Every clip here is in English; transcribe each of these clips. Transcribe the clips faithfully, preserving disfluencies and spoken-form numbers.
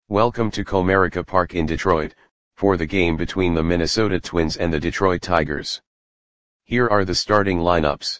Welcome to Comerica Park in Detroit, for the game between the Minnesota Twins and the Detroit Tigers. Here are the starting lineups.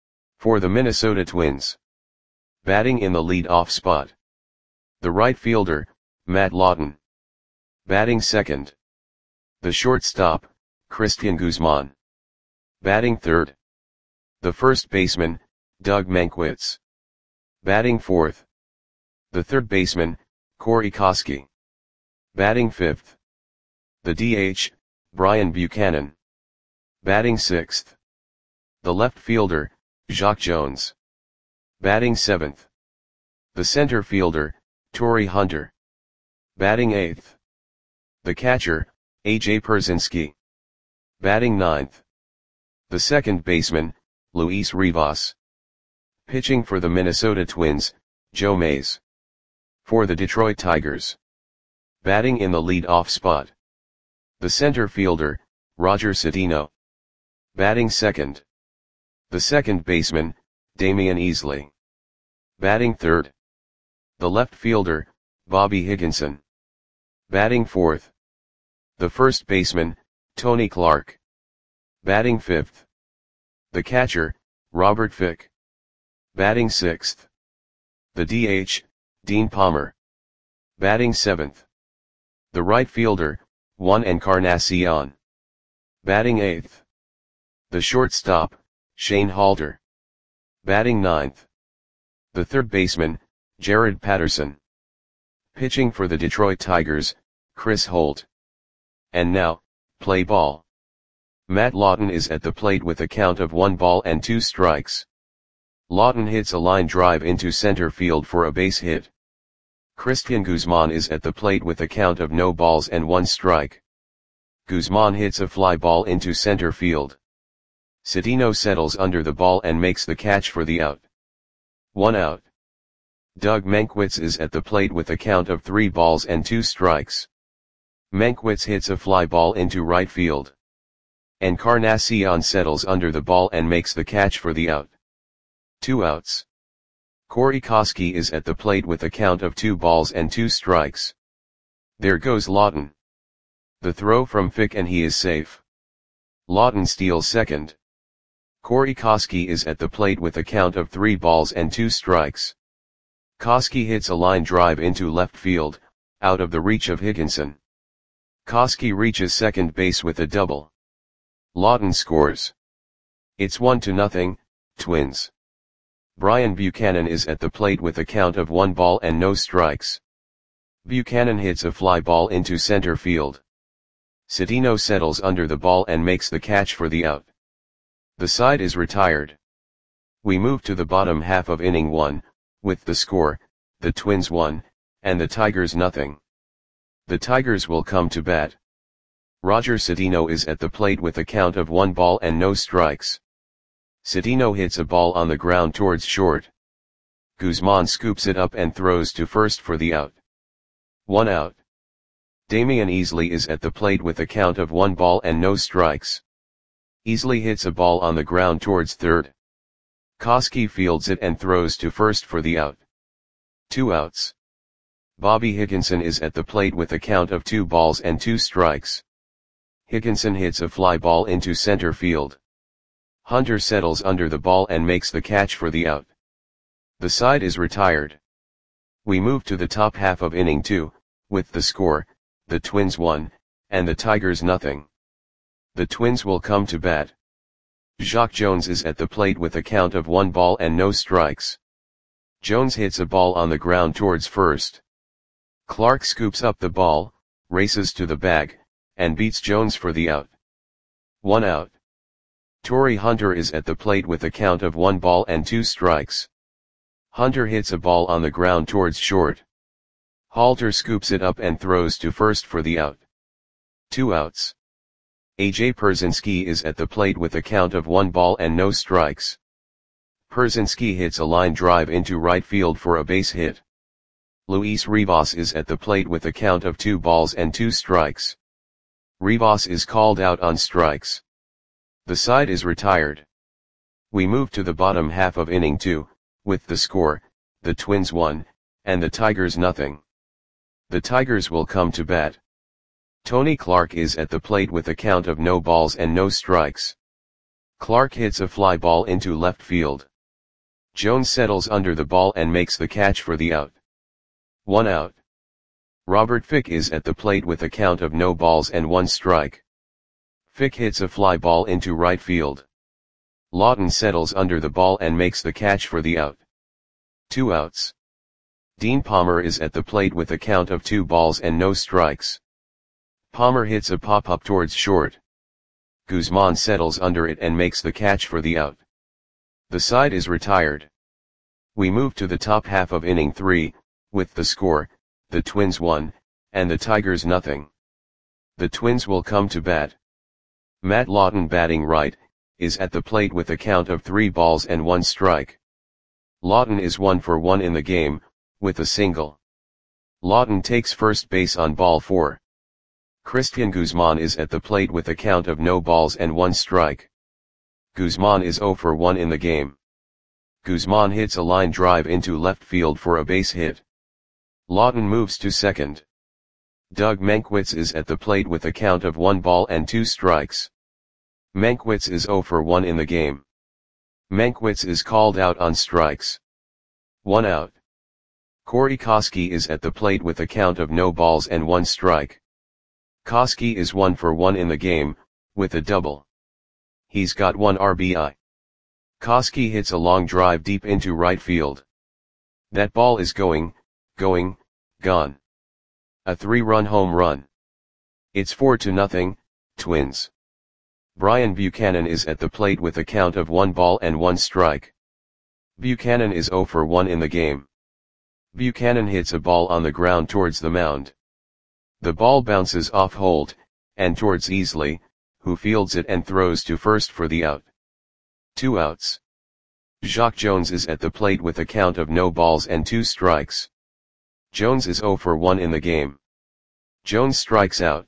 For the Minnesota Twins. Batting in the lead-off spot. The right fielder, Matt Lawton. Batting second. The shortstop, Cristian Guzman. Batting third. The first baseman, Doug Mankiewicz. Batting fourth. The third baseman, Corey Koskie. Batting fifth. The D H, Brian Buchanan. Batting sixth. The left fielder, Jacque Jones. Batting seventh. The center fielder, Torii Hunter. Batting eighth. The catcher, A J Pierzynski. Batting ninth. The second baseman, Luis Rivas. Pitching for the Minnesota Twins, Joe Mays. For the Detroit Tigers. Batting in the lead-off spot. The center fielder, Roger Cedeno. Batting second. The second baseman, Damion Easley. Batting third. The left fielder, Bobby Higginson. Batting fourth. The first baseman, Tony Clark. Batting fifth. The catcher, Robert Fick. Batting sixth. The D H, Dean Palmer. Batting seventh. The right fielder, Juan Encarnacion. Batting eighth. The shortstop, Shane Halter. Batting ninth. The third baseman, Jared Patterson. Pitching for the Detroit Tigers, Chris Holt. And now, play ball. Matt Lawton is at the plate with a count of one ball and two strikes. Lawton hits a line drive into center field for a base hit. Cristian Guzman is at the plate with a count of no balls and one strike. Guzman hits a fly ball into center field. Cedeno settles under the ball and makes the catch for the out. One out. Doug Mankiewicz is at the plate with a count of three balls and two strikes. Mankiewicz hits a fly ball into right field. Encarnacion settles under the ball and makes the catch for the out. Two outs. Corey Koskie is at the plate with a count of two balls and two strikes. There goes Lawton. The throw from Fick and he is safe. Lawton steals second. Corey Koskie is at the plate with a count of three balls and two strikes. Koskie hits a line drive into left field, out of the reach of Higginson. Koskie reaches second base with a double. Lawton scores. It's one to nothing, Twins. Brian Buchanan is at the plate with a count of one ball and no strikes. Buchanan hits a fly ball into center field. Cedeno settles under the ball and makes the catch for the out. The side is retired. We move to the bottom half of inning one, with the score, the Twins one, and the Tigers nothing. The Tigers will come to bat. Roger Cedeno is at the plate with a count of one ball and no strikes. Cedeno hits a ball on the ground towards short. Guzman scoops it up and throws to first for the out. One out. Damion Easley is at the plate with a count of one ball and no strikes. Easley hits a ball on the ground towards third. Koskie fields it and throws to first for the out. Two outs. Bobby Higginson is at the plate with a count of two balls and two strikes. Higginson hits a fly ball into center field. Hunter settles under the ball and makes the catch for the out. The side is retired. We move to the top half of inning two, with the score, the Twins one, and the Tigers nothing. The Twins will come to bat. Jacque Jones is at the plate with a count of one ball and no strikes. Jones hits a ball on the ground towards first. Clark scoops up the ball, races to the bag, and beats Jones for the out. One out. Torii Hunter is at the plate with a count of one ball and two strikes. Hunter hits a ball on the ground towards short. Halter scoops it up and throws to first for the out. Two outs. A J Pierzynski is at the plate with a count of one ball and no strikes. Pierzynski hits a line drive into right field for a base hit. Luis Rivas is at the plate with a count of two balls and two strikes. Rivas is called out on strikes. The side is retired. We move to the bottom half of inning two, with the score, the Twins one, and the Tigers nothing. The Tigers will come to bat. Tony Clark is at the plate with a count of no balls and no strikes. Clark hits a fly ball into left field. Jones settles under the ball and makes the catch for the out. One out. Robert Fick is at the plate with a count of no balls and one strike. Fick hits a fly ball into right field. Lawton settles under the ball and makes the catch for the out. Two outs. Dean Palmer is at the plate with a count of two balls and no strikes. Palmer hits a pop-up towards short. Guzman settles under it and makes the catch for the out. The side is retired. We move to the top half of inning three, with the score, the Twins one, and the Tigers nothing. The Twins will come to bat. Matt Lawton, batting right, is at the plate with a count of three balls and one strike. Lawton is one for one in the game, with a single. Lawton takes first base on ball four. Christian Guzman is at the plate with a count of no balls and one strike. Guzman is zero for one in the game. Guzman hits a line drive into left field for a base hit. Lawton moves to second. Doug Mankiewicz is at the plate with a count of one ball and two strikes. Mankiewicz is zero for one in the game. Mankiewicz is called out on strikes. One out. Corey Koskie is at the plate with a count of no balls and one strike. Koskie is one for one in the game, with a double. He's got one R B I. Koskie hits a long drive deep into right field. That ball is going, going, gone. A three-run home run. It's four to nothing, Twins. Brian Buchanan is at the plate with a count of one ball and one strike. Buchanan is zero for one in the game. Buchanan hits a ball on the ground towards the mound. The ball bounces off Holt, and towards Easley, who fields it and throws to first for the out. Two outs. Jacque Jones is at the plate with a count of no balls and two strikes. Jones is zero for one in the game. Jones strikes out.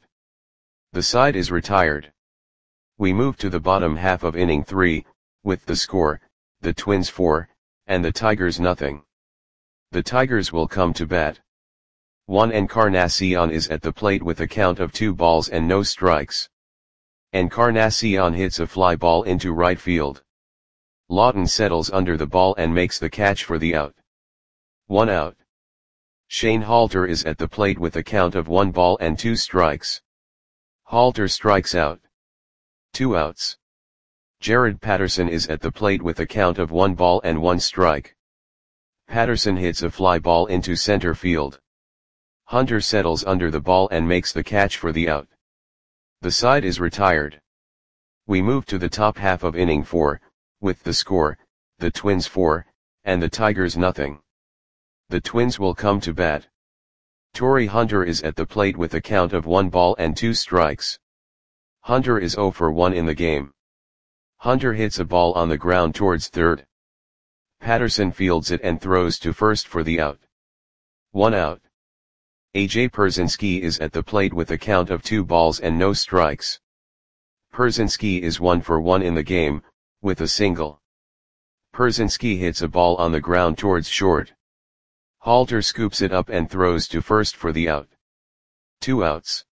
The side is retired. We move to the bottom half of inning three, with the score, the Twins four, and the Tigers nothing. The Tigers will come to bat. Juan Encarnacion is at the plate with a count of two balls and no strikes. Encarnacion hits a fly ball into right field. Lawton settles under the ball and makes the catch for the out. One out. Shane Halter is at the plate with a count of one ball and two strikes. Halter strikes out. Two outs. Jared Patterson is at the plate with a count of one ball and one strike. Patterson hits a fly ball into center field. Hunter settles under the ball and makes the catch for the out. The side is retired. We move to the top half of inning four, with the score, the Twins four, and the Tigers nothing. The Twins will come to bat. Torrey Hunter is at the plate with a count of one ball and two strikes. Hunter is zero for one in the game. Hunter hits a ball on the ground towards third. Patterson fields it and throws to first for the out. One out. A J Pierzynski is at the plate with a count of two balls and no strikes. Pierzynski is one for one in the game, with a single. Pierzynski hits a ball on the ground towards short. Halter scoops it up and throws to first for the out. Two outs.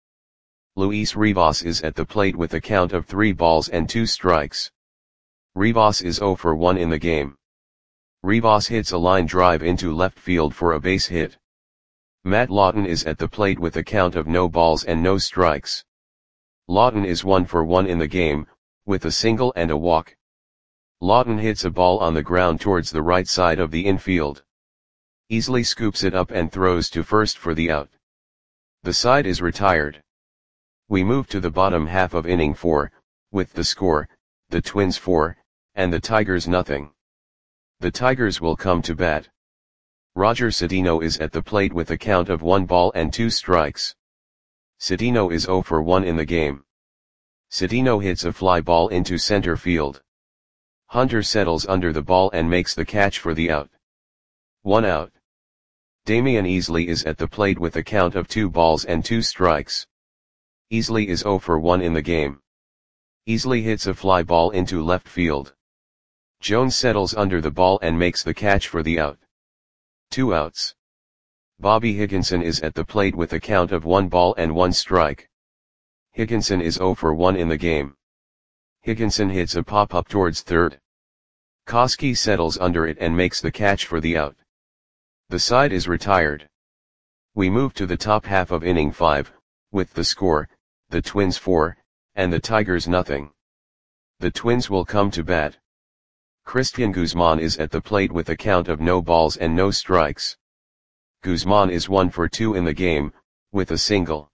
Luis Rivas is at the plate with a count of three balls and two strikes. Rivas is zero for one in the game. Rivas hits a line drive into left field for a base hit. Matt Lawton is at the plate with a count of no balls and no strikes. Lawton is one for one in the game, with a single and a walk. Lawton hits a ball on the ground towards the right side of the infield. Easley scoops it up and throws to first for the out. The side is retired. We move to the bottom half of inning four, with the score, the Twins four, and the Tigers nothing. The Tigers will come to bat. Roger Cedeno is at the plate with a count of one ball and two strikes. Cedeno is zero for one in the game. Cedeno hits a fly ball into center field. Hunter settles under the ball and makes the catch for the out. One out. Damian Easley is at the plate with a count of two balls and two strikes. Easley is zero for one in the game. Easley hits a fly ball into left field. Jones settles under the ball and makes the catch for the out. Two outs. Bobby Higginson is at the plate with a count of one ball and one strike. Higginson is zero for one in the game. Higginson hits a pop-up towards third. Koski settles under it and makes the catch for the out. The side is retired. We move to the top half of inning five, with the score, the Twins four, and the Tigers nothing. The Twins will come to bat. Christian Guzman is at the plate with a count of no balls and no strikes. Guzman is one for two in the game, with a single.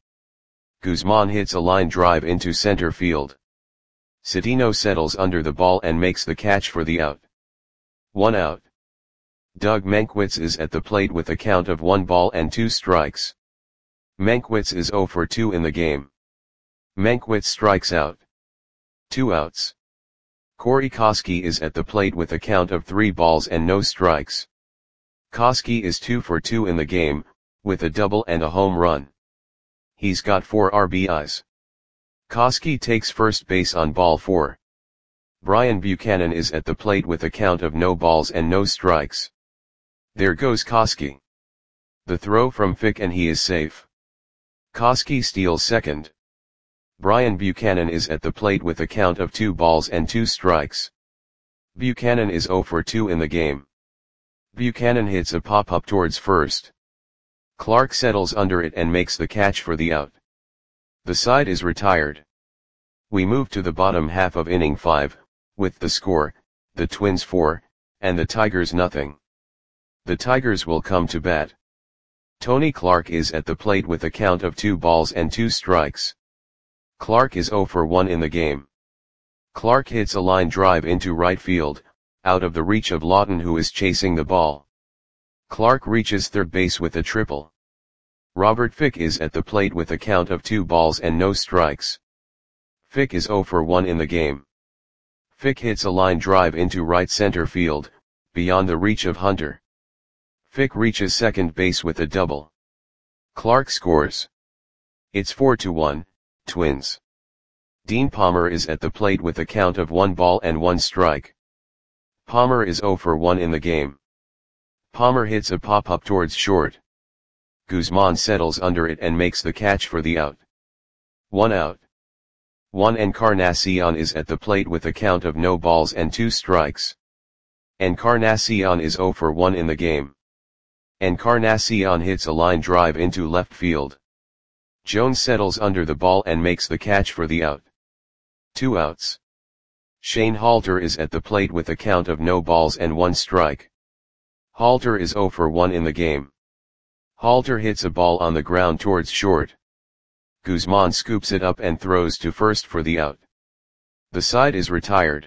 Guzman hits a line drive into center field. Cedeno settles under the ball and makes the catch for the out. One out. Doug Mankiewicz is at the plate with a count of one ball and two strikes. Mankiewicz is zero for two in the game. Mankiewicz strikes out. Two outs. Corey Koski is at the plate with a count of three balls and no strikes. Koski is two for two in the game, with a double and a home run. He's got four R B Is. Koski takes first base on ball four. Brian Buchanan is at the plate with a count of no balls and no strikes. There goes Koski. The throw from Fick and he is safe. Koski steals second. Brian Buchanan is at the plate with a count of two balls and two strikes. Buchanan is zero for two in the game. Buchanan hits a pop-up towards first. Clark settles under it and makes the catch for the out. The side is retired. We move to the bottom half of inning five, with the score, the Twins four, and the Tigers nothing. The Tigers will come to bat. Tony Clark is at the plate with a count of two balls and two strikes. Clark is zero for one in the game. Clark hits a line drive into right field, out of the reach of Lawton who is chasing the ball. Clark reaches third base with a triple. Robert Fick is at the plate with a count of two balls and no strikes. Fick is zero for one in the game. Fick hits a line drive into right center field, beyond the reach of Hunter. Fick reaches second base with a double. Clark scores. It's four to one, Twins. Dean Palmer is at the plate with a count of one ball and one strike. Palmer is zero for one in the game. Palmer hits a pop-up towards short. Guzman settles under it and makes the catch for the out. One out. Juan Encarnacion is at the plate with a count of no balls and two strikes. Encarnacion is zero for one in the game. Encarnacion hits a line drive into left field. Jones settles under the ball and makes the catch for the out. Two outs. Shane Halter is at the plate with a count of no balls and one strike. Halter is zero for one in the game. Halter hits a ball on the ground towards short. Guzman scoops it up and throws to first for the out. The side is retired.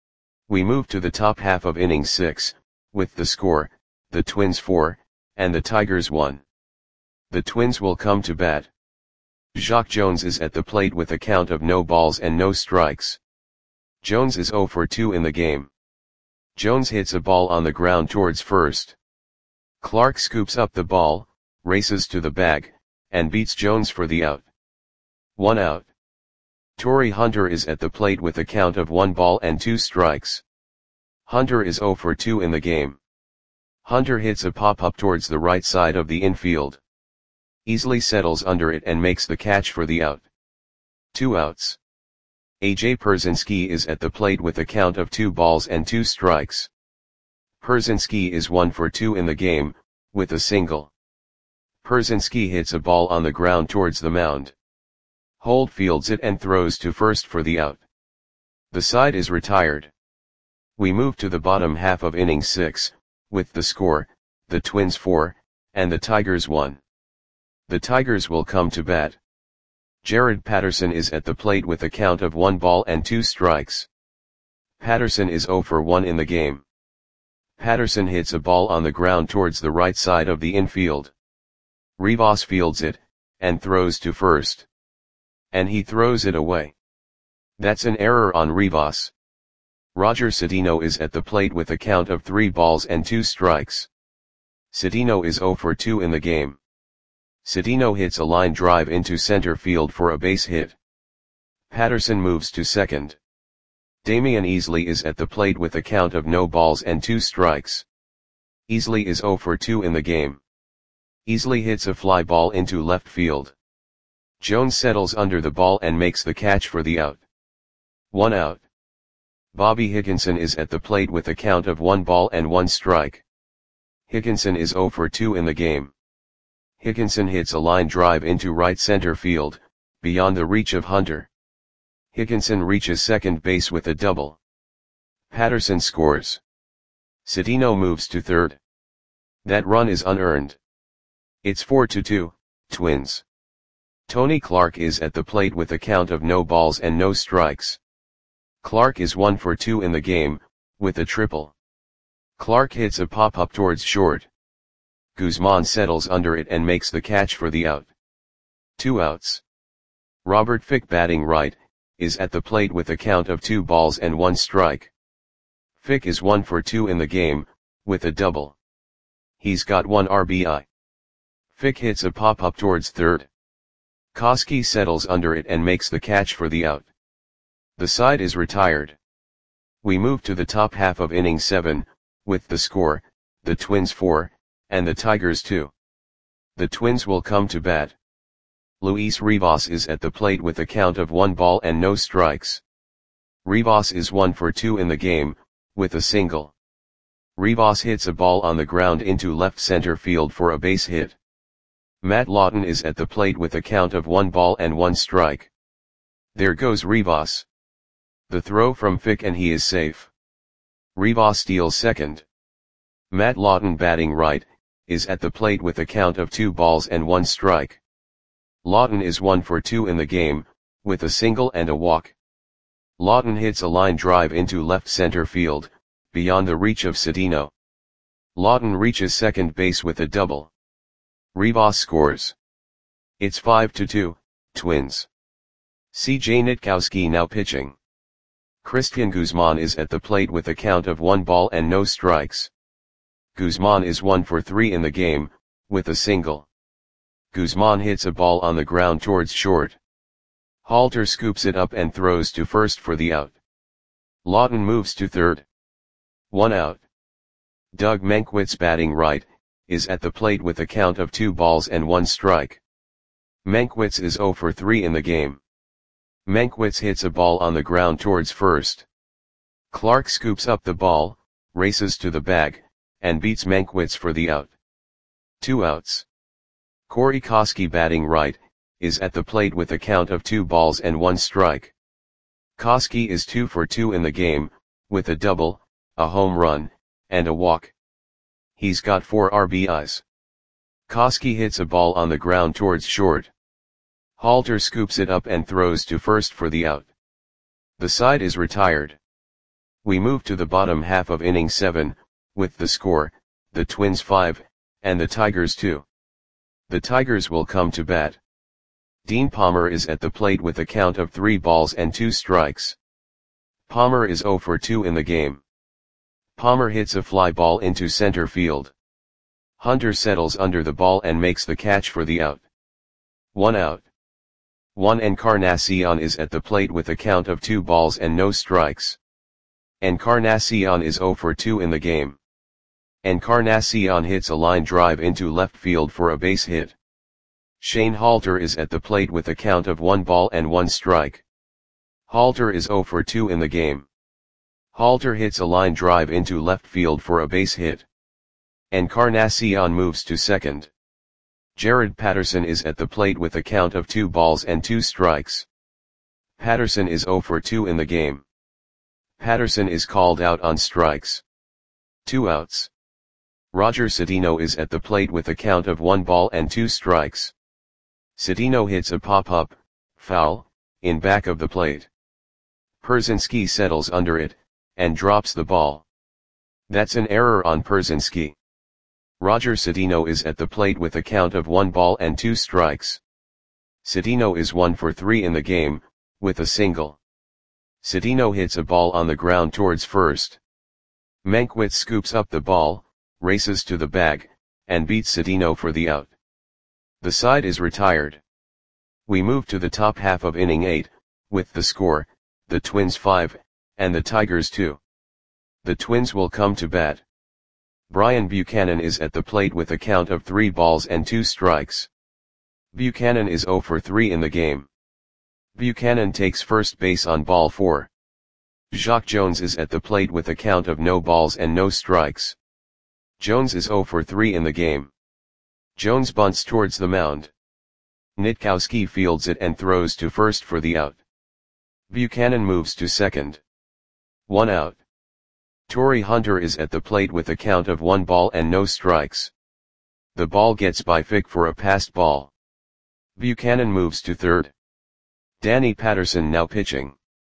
We move to the top half of inning six, with the score, the Twins four, and the Tigers one. The Twins will come to bat. Jacque Jones is at the plate with a count of no balls and no strikes. Jones is zero for two in the game. Jones hits a ball on the ground towards first. Clark scoops up the ball, races to the bag, and beats Jones for the out. One out. Torii Hunter is at the plate with a count of one ball and two strikes. Hunter is zero for two in the game. Hunter hits a pop-up towards the right side of the infield. Easily settles under it and makes the catch for the out. Two outs. A J Pierzynski is at the plate with a count of two balls and two strikes. Pierzynski is one for two in the game, with a single. Pierzynski hits a ball on the ground towards the mound. Holt fields it and throws to first for the out. The side is retired. We move to the bottom half of inning six, with the score, the Twins four, and the Tigers one. The Tigers will come to bat. Jared Patterson is at the plate with a count of one ball and two strikes. Patterson is zero for one in the game. Patterson hits a ball on the ground towards the right side of the infield. Rivas fields it, and throws to first. And he throws it away. That's an error on Rivas. Roger Cedeno is at the plate with a count of three balls and two strikes. Cedeno is zero for two in the game. Cedeno hits a line drive into center field for a base hit. Patterson moves to second. Damian Easley is at the plate with a count of no balls and two strikes. Easley is zero for two in the game. Easily hits a fly ball into left field. Jones settles under the ball and makes the catch for the out. One out. Bobby Higginson is at the plate with a count of one ball and one strike. Higginson is zero for two in the game. Higginson hits a line drive into right center field, beyond the reach of Hunter. Higginson reaches second base with a double. Patterson scores. Cedeno moves to third. That run is unearned. It's four to two, Twins. Tony Clark is at the plate with a count of no balls and no strikes. Clark is one for two in the game, with a triple. Clark hits a pop-up towards short. Guzman settles under it and makes the catch for the out. Two outs. Robert Fick, batting right, is at the plate with a count of two balls and one strike. Fick is one for two in the game, with a double. He's got one R B I. Fick hits a pop-up towards third. Koski settles under it and makes the catch for the out. The side is retired. We move to the top half of inning seven, with the score, the Twins four, and the Tigers two. The Twins will come to bat. Luis Rivas is at the plate with a count of one ball and no strikes. Rivas is one for two in the game, with a single. Rivas hits a ball on the ground into left center field for a base hit. Matt Lawton is at the plate with a count of one ball and one strike. There goes Rivas. The throw from Fick and he is safe. Rivas steals second. Matt Lawton, batting right, is at the plate with a count of two balls and one strike. Lawton is one for two in the game, with a single and a walk. Lawton hits a line drive into left center field, beyond the reach of Cedeno. Lawton reaches second base with a double. Rivas scores. It's five to two, Twins. C J Nitkowski now pitching. Christian Guzman is at the plate with a count of one ball and no strikes. Guzman is one for three in the game, with a single. Guzman hits a ball on the ground towards short. Halter scoops it up and throws to first for the out. Lawton moves to third. One out. Doug Mankiewicz, batting right, is at the plate with a count of two balls and one strike. Mankiewicz is zero for three in the game. Mankiewicz hits a ball on the ground towards first. Clark scoops up the ball, races to the bag, and beats Mankiewicz for the out. Two outs. Corey Koski, batting right, is at the plate with a count of two balls and one strike. Koski is two for two in the game, with a double, a home run, and a walk. He's got four R B Is. Koski hits a ball on the ground towards short. Halter scoops it up and throws to first for the out. The side is retired. We move to the bottom half of inning seven, with the score, the Twins five, and the Tigers two. The Tigers will come to bat. Dean Palmer is at the plate with a count of three balls and two strikes. Palmer is zero for two in the game. Palmer hits a fly ball into center field. Hunter settles under the ball and makes the catch for the out. One out. Juan Encarnacion is at the plate with a count of two balls and no strikes. Encarnacion is zero for two in the game. Encarnacion hits a line drive into left field for a base hit. Shane Halter is at the plate with a count of one ball and one strike. Halter is zero for two in the game. Halter hits a line drive into left field for a base hit. Encarnacion moves to second. Jared Patterson is at the plate with a count of two balls and two strikes. Patterson is zero for two in the game. Patterson is called out on strikes. Two outs. Roger Cedeno is at the plate with a count of one ball and two strikes. Cedeno hits a pop-up, foul, in back of the plate. Pierzynski settles under it, and drops the ball. That's an error on Pierzynski. Roger Cedeno is at the plate with a count of one ball and two strikes. Cedeno is one for three in the game, with a single. Cedeno hits a ball on the ground towards first. Mankiewicz scoops up the ball, races to the bag, and beats Cedeno for the out. The side is retired. We move to the top half of inning eight, with the score, the Twins five, and the Tigers two. The Twins will come to bat. Brian Buchanan is at the plate with a count of three balls and two strikes. Buchanan is zero for three in the game. Buchanan takes first base on ball four. Jacque Jones is at the plate with a count of no balls and no strikes. Jones is zero for three in the game. Jones bunts towards the mound. Nitkowski fields it and throws to first for the out. Buchanan moves to second. One out. Torii Hunter is at the plate with a count of one ball and no strikes. The ball gets by Fick for a passed ball. Buchanan moves to third. Danny Patterson now pitching.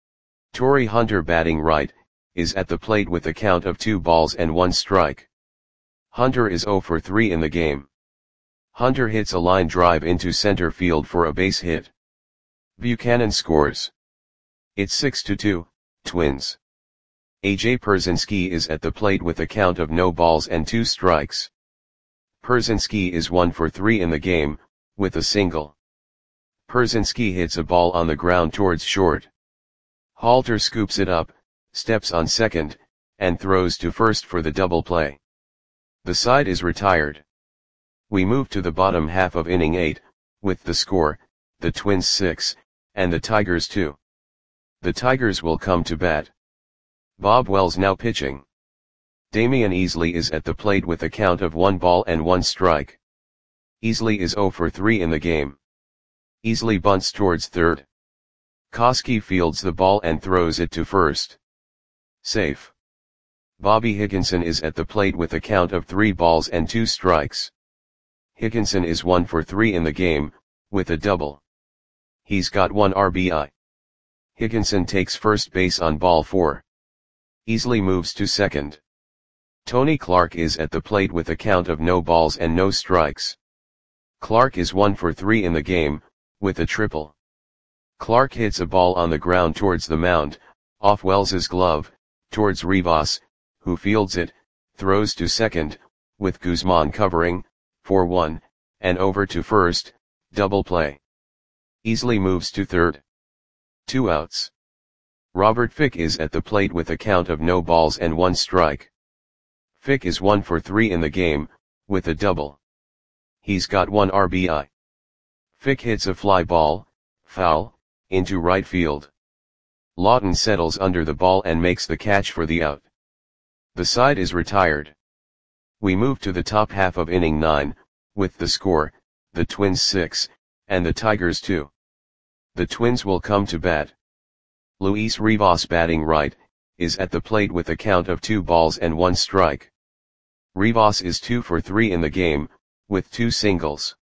Torii Hunter batting right, is at the plate with a count of two balls and one strike. Hunter is zero for three in the game. Hunter hits a line drive into center field for a base hit. Buchanan scores. It's six to two, Twins. A J Pierzynski is at the plate with a count of no balls and two strikes. Pierzynski is one for three in the game, with a single. Pierzynski hits a ball on the ground towards short. Halter scoops it up, steps on second, and throws to first for the double play. The side is retired. We move to the bottom half of inning eight, with the score, the Twins six, and the Tigers two. The Tigers will come to bat. Bob Wells now pitching. Damian Easley is at the plate with a count of one ball and one strike. Easley is zero for three in the game. Easley bunts towards third. Koski fields the ball and throws it to first. Safe. Bobby Higginson is at the plate with a count of three balls and two strikes. Higginson is one for three in the game, with a double. He's got one R B I. Higginson takes first base on ball four. Easley moves to second. Tony Clark is at the plate with a count of no balls and no strikes. Clark is one for three in the game, with a triple. Clark hits a ball on the ground towards the mound, off Wells's glove, towards Rivas, who fields it, throws to second, with Guzman covering, for one, and over to first, double play. Easley moves to third. Two outs. Robert Fick is at the plate with a count of no balls and one strike. Fick is one for three in the game, with a double. He's got one R B I. Fick hits a fly ball, foul, into right field. Lawton settles under the ball and makes the catch for the out. The side is retired. We move to the top half of inning nine, with the score, the Twins six, and the Tigers two. The Twins will come to bat. Luis Rivas batting right, is at the plate with a count of two balls and one strike. Rivas is two for three in the game, with two singles.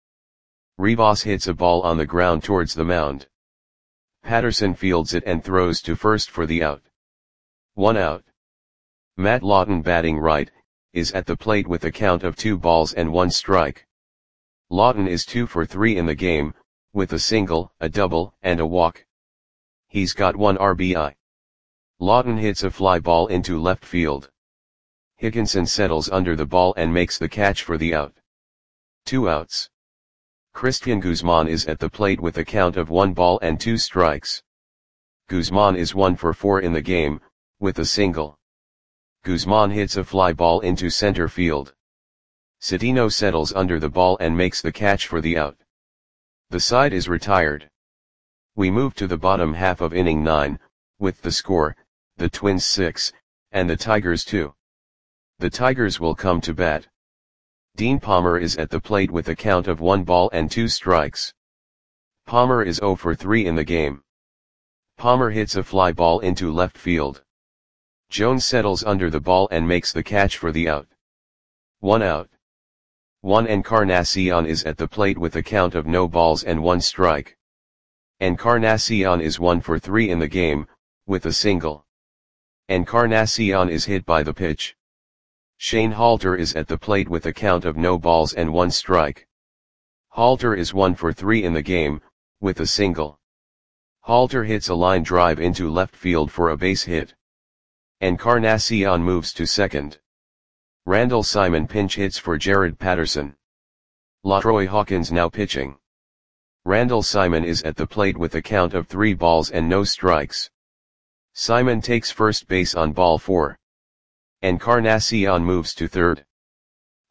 Rivas hits a ball on the ground towards the mound. Patterson fields it and throws to first for the out. One out. Matt Lawton batting right, is at the plate with a count of two balls and one strike. Lawton is two for three in the game, with a single, a double, and a walk. He's got one R B I. Lawton hits a fly ball into left field. Higginson settles under the ball and makes the catch for the out. Two outs. Christian Guzman is at the plate with a count of one ball and two strikes. Guzman is one for four in the game, with a single. Guzman hits a fly ball into center field. Cedeno settles under the ball and makes the catch for the out. The side is retired. We move to the bottom half of inning nine, with the score, the Twins six, and the Tigers two. The Tigers will come to bat. Dean Palmer is at the plate with a count of one ball and two strikes. Palmer is zero for three in the game. Palmer hits a fly ball into left field. Jones settles under the ball and makes the catch for the out. One out. Juan Encarnacion is at the plate with a count of no balls and one strike. Encarnacion is one for three in the game, with a single. Encarnacion is hit by the pitch. Shane Halter is at the plate with a count of no balls and one strike. Halter is one for three in the game, with a single. Halter hits a line drive into left field for a base hit. Encarnacion moves to second. Randall Simon pinch hits for Jared Patterson. LaTroy Hawkins now pitching. Randall Simon is at the plate with a count of three balls and no strikes. Simon takes first base on ball four. Encarnacion moves to third.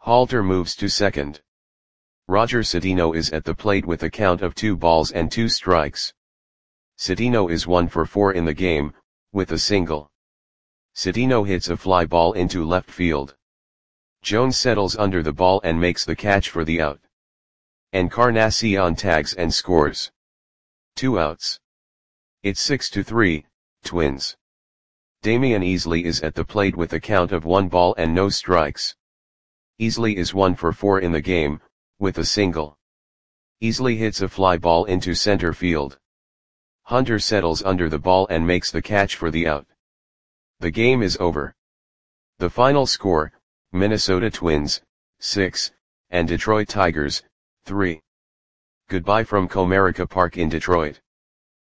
Halter moves to second. Roger Cedeno is at the plate with a count of two balls and two strikes. Cedeno is one for four in the game, with a single. Cedeno hits a fly ball into left field. Jones settles under the ball and makes the catch for the out. Encarnacion tags and scores. Two outs. It's six to three, Twins. Damian Easley is at the plate with a count of one ball and no strikes. Easley is one for four in the game, with a single. Easley hits a fly ball into center field. Hunter settles under the ball and makes the catch for the out. The game is over. The final score, Minnesota Twins, six, and Detroit Tigers, three. Goodbye from Comerica Park in Detroit.